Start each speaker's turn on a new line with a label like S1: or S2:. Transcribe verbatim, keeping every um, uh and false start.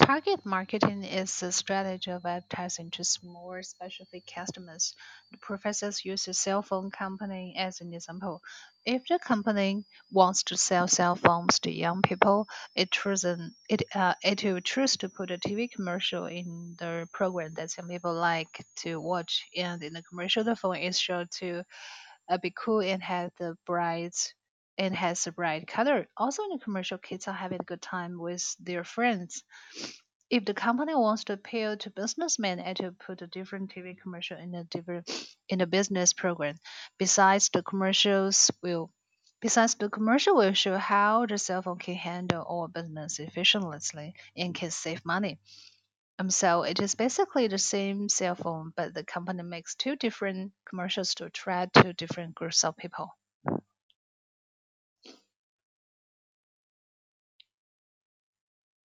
S1: Target marketing is a strategy of advertising to more specific customers. The professors use a cell phone company as an example. If the company wants to sell cell phones to young people, it chosen it uh, it will choose to put a T V commercial in the program that young people like to watch. And in the commercial, the phone is sure to uh, be cool and have the bright and has a bright color. Also, in the commercial, kids are having a good time with their friends. If the company wants to appeal to businessmen, it will put a different T V commercial in a different in a business program. Besides the commercials will Besides the commercial will show how the cell phone can handle all business efficiently and can save money. Um, so it is basically the same cell phone, but the company makes two different commercials to attract two different groups of people.